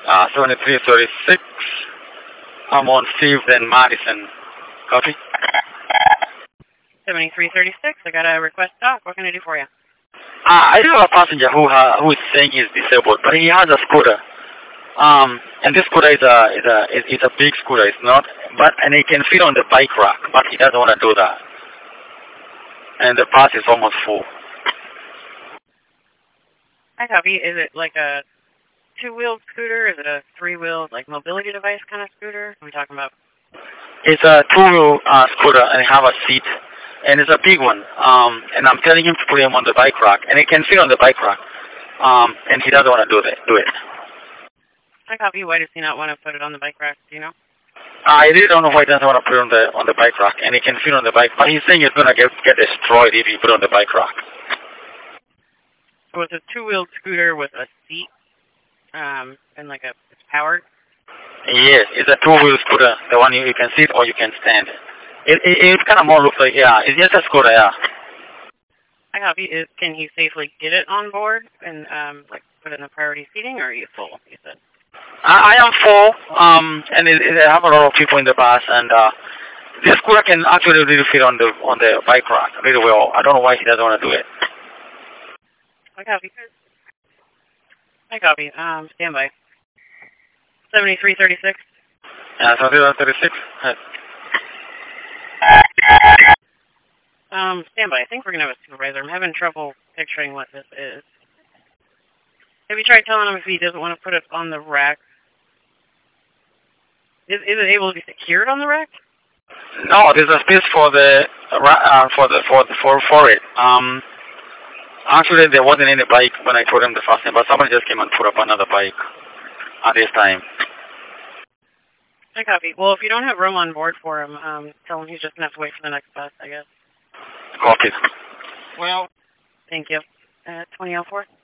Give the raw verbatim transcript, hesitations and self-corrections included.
Uh, seventy-three thirty-six. I'm on fifth and Madison. Copy? seventy-three thirty-six, I got a request doc. What can I do for you? Uh, I do have a passenger who ha who is saying he's disabled, but he has a scooter. Um, and this scooter is a is a is, is a big scooter. It's not, but and he can fit on the bike rack, but he doesn't want to do that. And the pass is almost full. I copy. Is it like a two-wheeled scooter? Is it a three-wheeled, like, mobility device kind of scooter? What are we talking about? It's a two-wheel uh, scooter, and it have a seat, and it's a big one. Um, and I'm telling him to put him on the bike rack, and it can fit on the bike rack. Um, and he doesn't want to do that. Do it. I copy. Why does he not want to put it on the bike rack? Do you know? I really don't know why he doesn't want to put it on the on the bike rack, and it can fit on the bike. But he's saying it's gonna get get destroyed if you put it on the bike rack. So it's a two-wheeled scooter with a seat, um, and like a it's powered. Yes, it's a two-wheel scooter, the one you, you can sit or you can stand. It it, it kind of more looks like yeah, it's just a scooter, yeah. I copy. Is can he safely get it on board and um like put it in the priority seating, or are you full? You said. I, I am full, um, and it, it, I have a lot of people in the bus, and uh, this scooter can actually really fit on the on the bike rack really well. I don't know why he doesn't want to do it. I copy. I copy. Um, stand by. seventy-three thirty-six. Yeah, seventy-three thirty-six. Um, stand by. I think we're going to have a supervisor. I'm having trouble picturing what this is. Have you tried telling him if he doesn't want to put it on the rack? Is, is it able to be secured on the rack? No, there's a space for the uh, for the for the, for for it. Um, actually, there wasn't any bike when I told him the first time, but somebody just came and put up another bike at this time. I copy. Well, if you don't have room on board for him, um, tell him he's just going to have to wait for the next bus, I guess. Copy. Well, thank you. Uh, twenty oh four.